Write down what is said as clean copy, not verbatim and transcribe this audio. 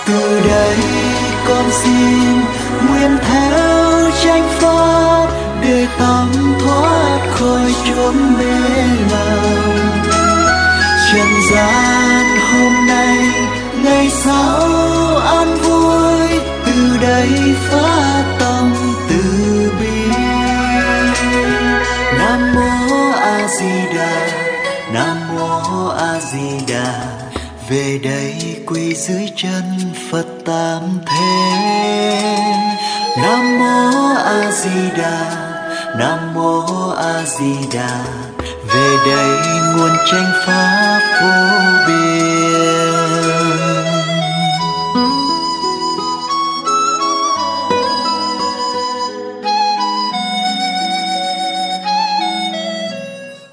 Từ đây con xin nguyện theo chánh pháp để tâm thoát khỏi chốn mê lầm. Trần gian hôm nay ngày sau an vui, từ đây phát tâm từ bi. Nam mô A Di Đà, Nam mô A Di Đà. Về đây quỳ dưới chân Phật Tam Thế. Nam mô A Di Đà, Nam mô A Di Đà. Về đây nguồn chánh pháp vô